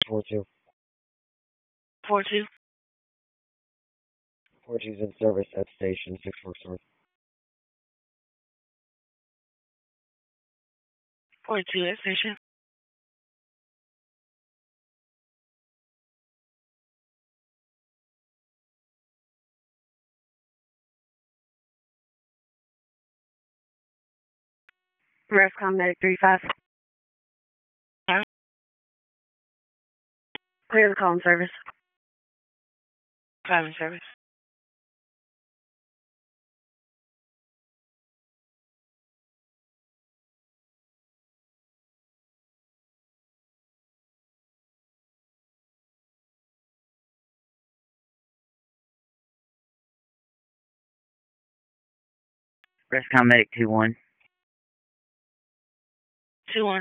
642. 42. 42's in service at station 644. 42 at station. Rescom Medic 35. Clear the call in service. 5 in service. Rescom Medic 21. 2-1.